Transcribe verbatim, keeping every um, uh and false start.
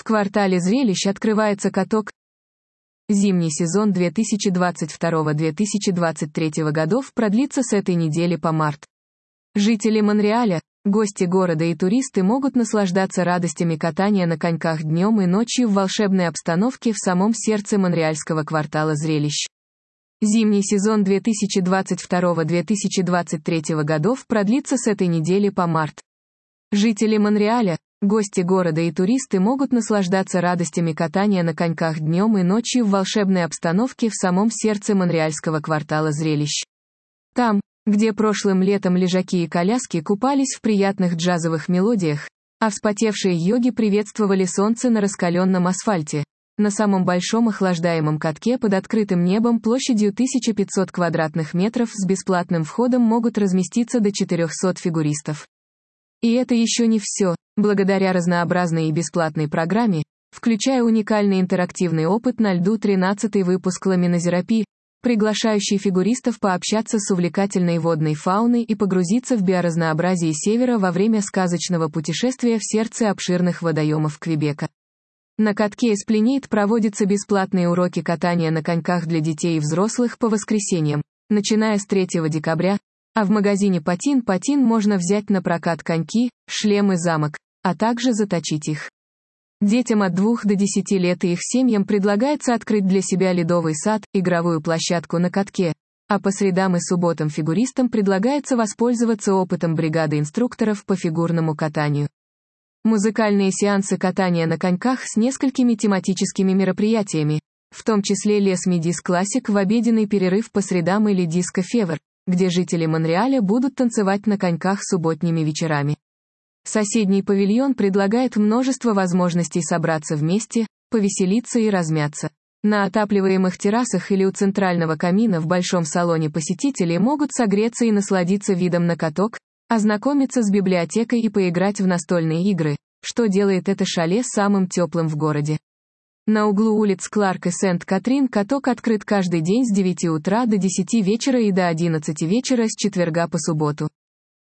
В квартале зрелищ открывается каток. Зимний сезон две тысячи двадцать второго — две тысячи двадцать третьего годов продлится с этой недели по март. Жители Монреаля, гости города и туристы могут наслаждаться радостями катания на коньках днем и ночью в волшебной обстановке в самом сердце монреальского квартала зрелищ. Зимний сезон две тысячи двадцать второго — две тысячи двадцать третьего годов продлится с этой недели по март. Жители Монреаля, гости города и туристы могут наслаждаться радостями катания на коньках днем и ночью в волшебной обстановке в самом сердце монреальского квартала зрелищ. Там, где прошлым летом лежаки и коляски купались в приятных джазовых мелодиях, а вспотевшие йоги приветствовали солнце на раскаленном асфальте, на самом большом охлаждаемом катке под открытым небом площадью тысяча пятьсот квадратных метров с бесплатным входом могут разместиться до четырехсот фигуристов. И это еще не все. Благодаря разнообразной и бесплатной программе, включая уникальный интерактивный опыт на льду, тринадцатый выпуск ламинозерапии, приглашающий фигуристов пообщаться с увлекательной водной фауной и погрузиться в биоразнообразие севера во время сказочного путешествия в сердце обширных водоемов Квебека. На катке Эсплинейд проводятся бесплатные уроки катания на коньках для детей и взрослых по воскресеньям, начиная с третьего декабря, а в магазине Патин Патин можно взять на прокат коньки, шлем и замок, а также заточить их. Детям от двух до десяти лет и их семьям предлагается открыть для себя ледовый сад, игровую площадку на катке, а по средам и субботам фигуристам предлагается воспользоваться опытом бригады инструкторов по фигурному катанию. Музыкальные сеансы катания на коньках с несколькими тематическими мероприятиями, в том числе Les Midis Classic в обеденный перерыв по средам или Disco Fever, где жители Монреаля будут танцевать на коньках субботними вечерами. Соседний павильон предлагает множество возможностей собраться вместе, повеселиться и размяться. На отапливаемых террасах или у центрального камина в большом салоне посетители могут согреться и насладиться видом на каток, ознакомиться с библиотекой и поиграть в настольные игры, что делает это шале самым теплым в городе. На углу улиц Кларк и Сент-Катрин каток открыт каждый день с девяти утра до десяти вечера и до одиннадцати вечера с четверга по субботу.